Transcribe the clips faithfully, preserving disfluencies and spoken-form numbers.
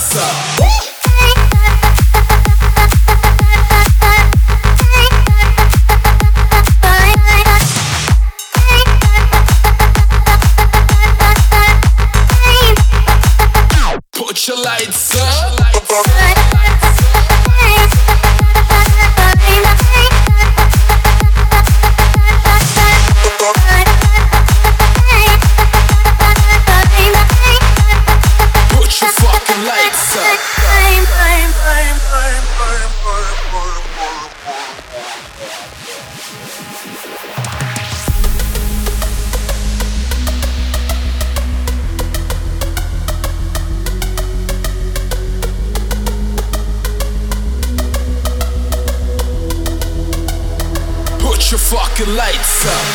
lights up. Put your lights up. Put your fucking lights up. Put your fucking lights up.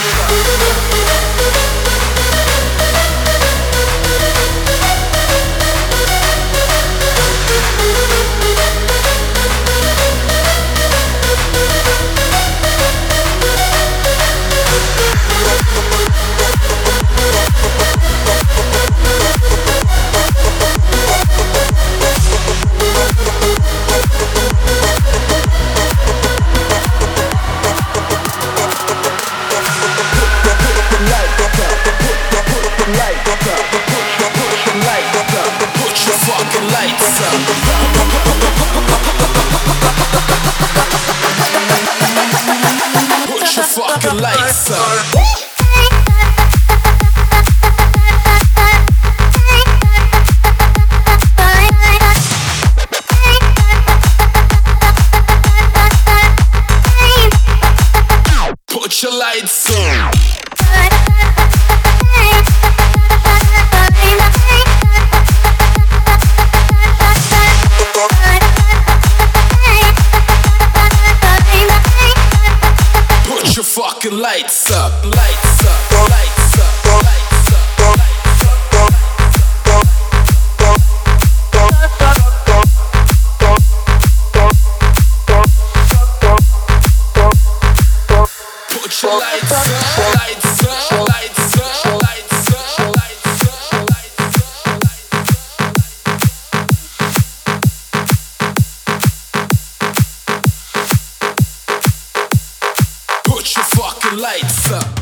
Put your fucking lights up. Put your lights up. Put your fucking lights up, lights up, lights up, lights up, lights up. Put your lights up, lights up, lights up, lights up, lights up, lights up. Put your fucking lights up.